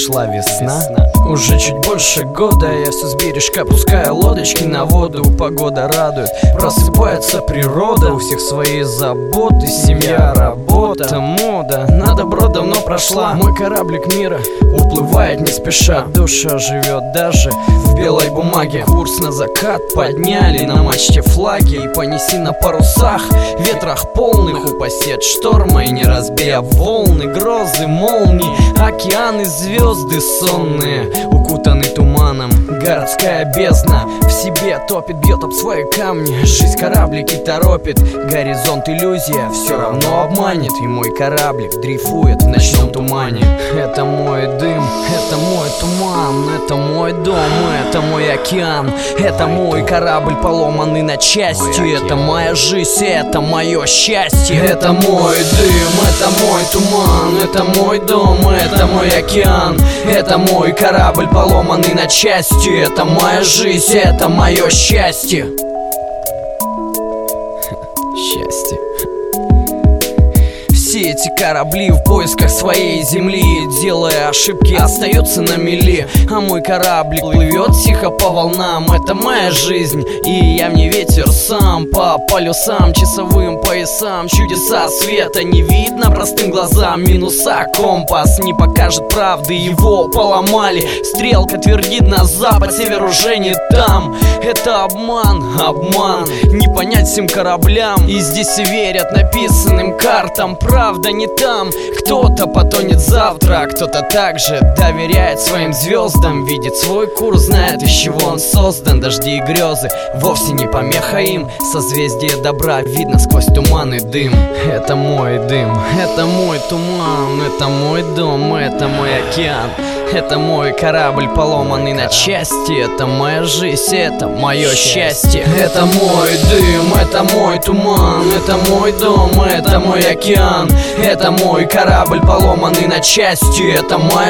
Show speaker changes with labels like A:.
A: пришла весна. Уже чуть больше года я все с бережка пускаю лодочки на воду. Погода радует, просыпается природа. У всех свои заботы, семья, работа, мода. На добро давно прошла. Мой кораблик мира уплывает не спеша. Душа живет даже в белой бумаге. Курс на закат подняли, на мачте флаги. И понеси на парусах, ветрах полных. Упаси от шторма и не разбей волны, грозы, молнии, океаны, звезды сонные, укутаны туманом. Городская бездна в себе топит, бьет об свои камни. Жизнь кораблики торопит, горизонт иллюзия все равно обманет. И мой кораблик дрейфует в ночном тумане. Это мой дым, это мой туман, это мой дом, это мой океан. Это мой корабль, поломанный на части. Это моя жизнь, это мое счастье. Это мой дым, это мой туман, это мой дом, это мой океан. Это мой корабль, поломанный на части. Это моя жизнь, это мое счастье. Счастье. Все эти корабли в поисках своей земли, делая ошибки, остается на мели. А мой кораблик плывет тихо по волнам. Это моя жизнь, и я в ней ветер сам. По полюсам, часовым поясам. Чудеса света не видно простым глазам. Минуса компас не покажет правды, его поломали. Стрелка твердит на запад, север уже не там. Это обман, обман, не понять всем кораблям. И здесь верят написанным картам. Правда не там, кто-то потонет завтра, а кто-то также доверяет своим звездам. Видит свой курс, знает, из чего он создан. Дожди и грезы вовсе не помеха им. Созвездие добра видно сквозь туман и дым. Это мой дым, это мой туман, это мой дом, это мой океан. Это мой корабль, поломанный на части. Это моя жизнь, это мое счастье. Это мой дым, это мой туман, это мой дом, это мой океан. Это мой корабль, поломанный на части. Это моя